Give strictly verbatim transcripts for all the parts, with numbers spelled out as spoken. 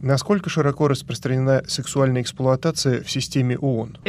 Насколько широко распространена сексуальная эксплуатация в системе ООН?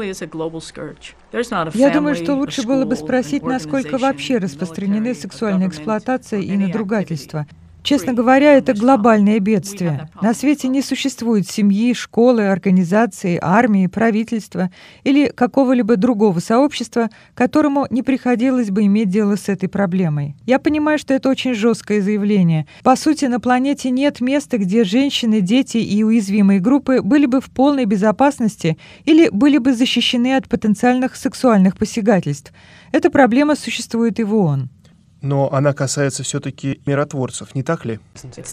Я думаю, что лучше было бы спросить, насколько вообще распространены сексуальная эксплуатация и надругательство. Честно говоря, это глобальное бедствие. На свете не существует семьи, школы, организации, армии, правительства или какого-либо другого сообщества, которому не приходилось бы иметь дело с этой проблемой. Я понимаю, что это очень жесткое заявление. По сути, на планете нет места, где женщины, дети и уязвимые группы были бы в полной безопасности или были бы защищены от потенциальных сексуальных посягательств. Эта проблема существует и в ООН. Но она касается все-таки миротворцев, не так ли?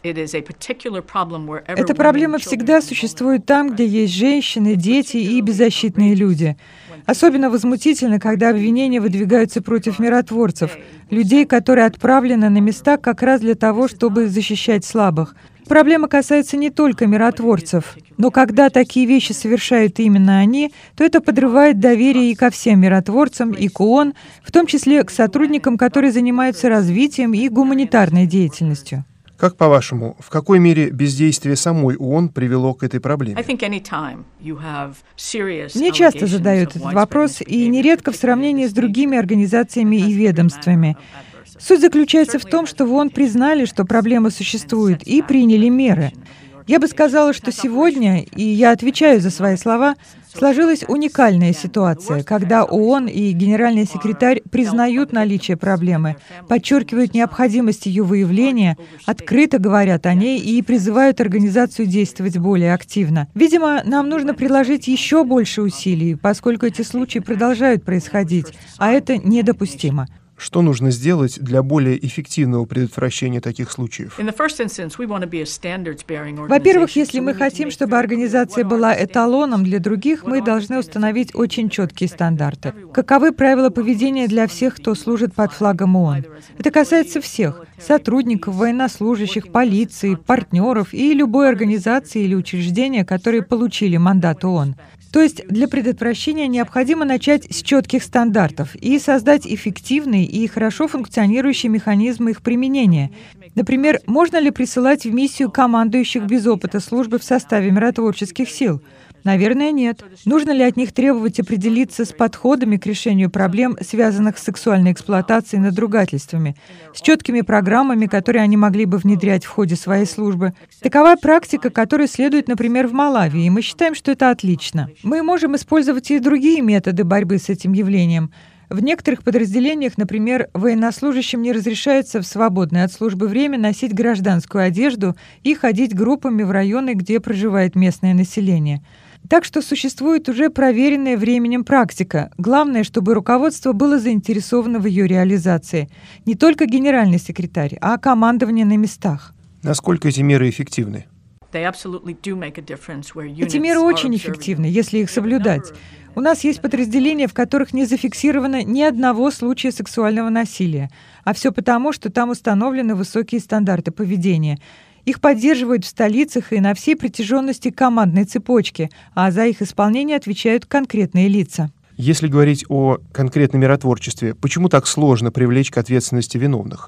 Эта проблема всегда существует там, где есть женщины, дети и беззащитные люди. Особенно возмутительно, когда обвинения выдвигаются против миротворцев, людей, которые отправлены на места как раз для того, чтобы защищать слабых. Проблема касается не только миротворцев, но когда такие вещи совершают именно они, то это подрывает доверие и ко всем миротворцам, и к ООН, в том числе к сотрудникам, которые занимаются развитием и гуманитарной деятельностью. Как по-вашему, в какой мере бездействие самой ООН привело к этой проблеме? Мне часто задают этот вопрос, и нередко в сравнении с другими организациями и ведомствами. Суть заключается в том, что в ООН признали, что проблема существует, и приняли меры. Я бы сказала, что сегодня, и я отвечаю за свои слова, сложилась уникальная ситуация, когда ООН и генеральный секретарь признают наличие проблемы, подчеркивают необходимость ее выявления, открыто говорят о ней и призывают организацию действовать более активно. Видимо, нам нужно приложить еще больше усилий, поскольку эти случаи продолжают происходить, а это недопустимо. Что нужно сделать для более эффективного предотвращения таких случаев? Во-первых, если мы хотим, чтобы организация была эталоном для других, мы должны установить очень четкие стандарты. Каковы правила поведения для всех, кто служит под флагом ООН? Это касается всех — сотрудников, военнослужащих, полиции, партнеров и любой организации или учреждения, которые получили мандат ООН. То есть для предотвращения необходимо начать с четких стандартов и создать эффективный и хорошо функционирующий механизм их применения. Например, можно ли присылать в миссию командующих без опыта службы в составе миротворческих сил? Наверное, нет. Нужно ли от них требовать определиться с подходами к решению проблем, связанных с сексуальной эксплуатацией и надругательствами, с четкими программами, которые они могли бы внедрять в ходе своей службы? Такова практика, которая следует, например, в Малави, и мы считаем, что это отлично. Мы можем использовать и другие методы борьбы с этим явлением. В некоторых подразделениях, например, военнослужащим не разрешается в свободное от службы время носить гражданскую одежду и ходить группами в районы, где проживает местное население. Так что существует уже проверенная временем практика. Главное, чтобы руководство было заинтересовано в ее реализации. Не только генеральный секретарь, а командование на местах. Насколько эти меры эффективны? Эти меры очень эффективны, если их соблюдать. У нас есть подразделения, в которых не зафиксировано ни одного случая сексуального насилия, а все потому, что там установлены высокие стандарты поведения. Их поддерживают в столицах и на всей протяженности командной цепочки, а за их исполнение отвечают конкретные лица. Если говорить о конкретном миротворчестве, почему так сложно привлечь к ответственности виновных?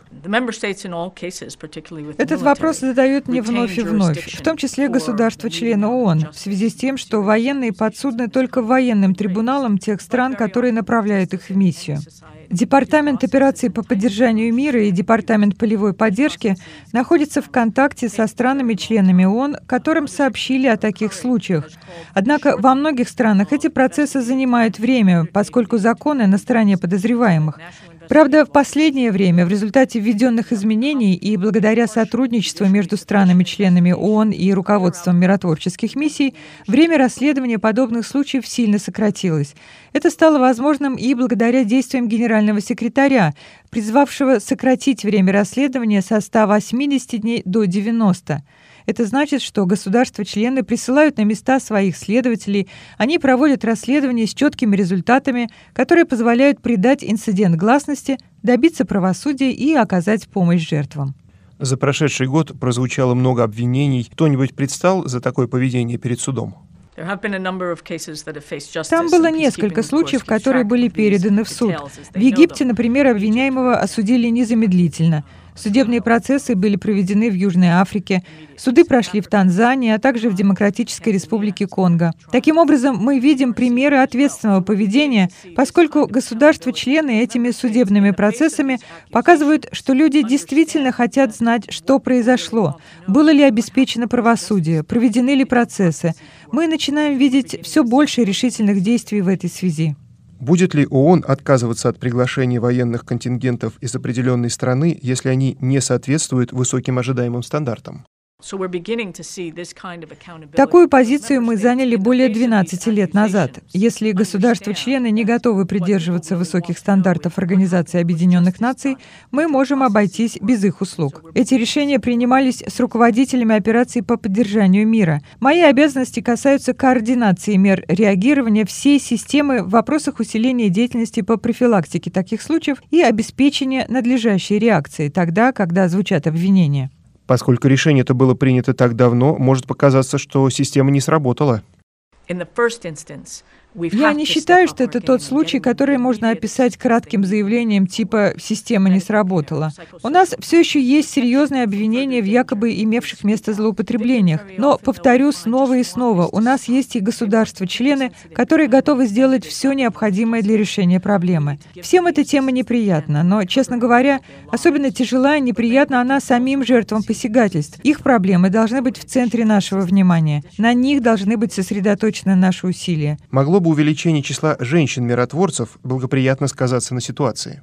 Этот вопрос задают мне вновь и вновь, в том числе государства-члены ООН, в связи с тем, что военные подсудны только военным трибуналам тех стран, которые направляют их в миссию. Департамент операций по поддержанию мира и Департамент полевой поддержки находятся в контакте со странами-членами ООН, которым сообщили о таких случаях. Однако во многих странах эти процессы занимают время, поскольку законы на стороне подозреваемых. Правда, в последнее время в результате введенных изменений и благодаря сотрудничеству между странами-членами ООН и руководством миротворческих миссий время расследования подобных случаев сильно сократилось. Это стало возможным и благодаря действиям генерального секретаря, призвавшего сократить время расследования со ста восьмидесяти дней до девяноста. Это значит, что государства-члены присылают на места своих следователей, они проводят расследование с четкими результатами, которые позволяют придать инцидент гласности, добиться правосудия и оказать помощь жертвам. За прошедший год прозвучало много обвинений. Кто-нибудь предстал за такое поведение перед судом? Там было несколько случаев, которые были переданы в суд. В Египте, например, обвиняемого осудили незамедлительно. Судебные процессы были проведены в Южной Африке, суды прошли в Танзании, а также в Демократической Республике Конго. Таким образом, мы видим примеры ответственного поведения, поскольку государства-члены этими судебными процессами показывают, что люди действительно хотят знать, что произошло, было ли обеспечено правосудие, проведены ли процессы. Мы начинаем видеть все больше решительных действий в этой связи. Будет ли ООН отказываться от приглашения военных контингентов из определенной страны, если они не соответствуют высоким ожидаемым стандартам? Такую позицию мы заняли более двенадцати лет назад. Если государства-члены не готовы придерживаться высоких стандартов Организации Объединенных Наций, мы можем обойтись без их услуг. Эти решения принимались с руководителями операций по поддержанию мира. Мои обязанности касаются координации мер реагирования всей системы в вопросах усиления деятельности по профилактике таких случаев и обеспечения надлежащей реакции тогда, когда звучат обвинения. Поскольку решение это было принято так давно, может показаться, что система не сработала. Я не считаю, что это тот случай, который можно описать кратким заявлением типа «система не сработала». У нас все еще есть серьезные обвинения в якобы имевших место злоупотреблениях. Но, повторю снова и снова, у нас есть и государства-члены, которые готовы сделать все необходимое для решения проблемы. Всем эта тема неприятна, но, честно говоря, особенно тяжела и неприятна она самим жертвам посягательств. Их проблемы должны быть в центре нашего внимания. На них должны быть сосредоточены наши усилия. Могло бы увеличение числа женщин-миротворцев благоприятно сказаться на ситуации?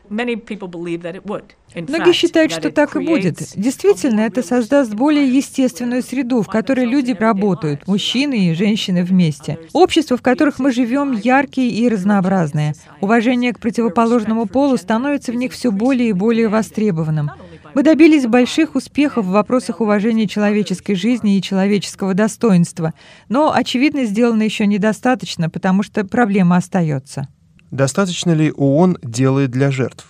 Многие считают, что так и будет. Действительно, это создаст более естественную среду, в которой люди работают, мужчины и женщины вместе. Общества, в которых мы живем, яркие и разнообразные. Уважение к противоположному полу становится в них все более и более востребованным. Мы добились больших успехов в вопросах уважения человеческой жизни и человеческого достоинства, но, очевидно, сделано еще недостаточно, потому что проблема остается. Достаточно ли ООН делает для жертв?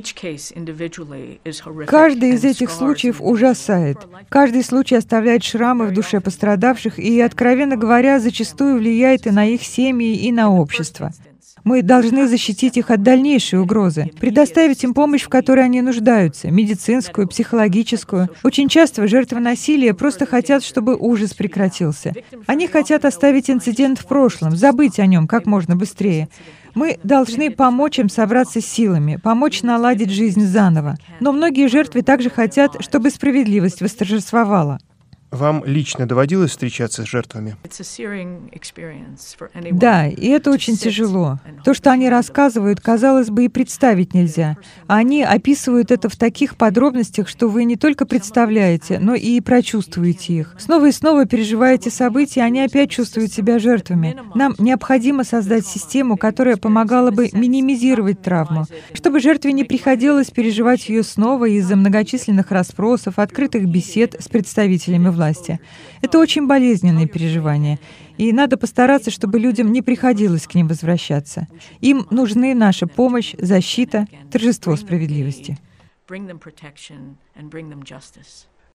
Каждый из этих случаев ужасает. Каждый случай оставляет шрамы в душе пострадавших и, откровенно говоря, зачастую влияет и на их семьи, и на общество. Мы должны защитить их от дальнейшей угрозы, предоставить им помощь, в которой они нуждаются, медицинскую, психологическую. Очень часто жертвы насилия просто хотят, чтобы ужас прекратился. Они хотят оставить инцидент в прошлом, забыть о нем как можно быстрее. Мы должны помочь им собраться силами, помочь наладить жизнь заново. Но многие жертвы также хотят, чтобы справедливость восторжествовала. Вам лично доводилось встречаться с жертвами? Да, и это очень тяжело. То, что они рассказывают, казалось бы, и представить нельзя. А они описывают это в таких подробностях, что вы не только представляете, но и прочувствуете их. Снова и снова переживаете события, и они опять чувствуют себя жертвами. Нам необходимо создать систему, которая помогала бы минимизировать травму, чтобы жертве не приходилось переживать ее снова из-за многочисленных расспросов, открытых бесед с представителями власти. власти. Это очень болезненные переживания, и надо постараться, чтобы людям не приходилось к ним возвращаться. Им нужны наша помощь, защита, торжество справедливости.